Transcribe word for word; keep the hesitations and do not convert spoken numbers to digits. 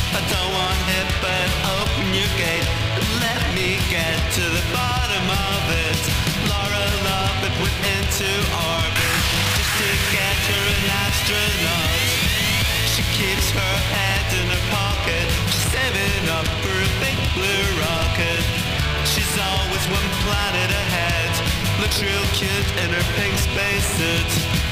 I don't want it, but open your gate and let me get to the bottom of it. Laura Lovett went into orbit just to get her an astronaut. She keeps her head in her pocket, she's saving up for a big blue rocket. She's always one planet ahead, looks real cute in her pink spacesuit.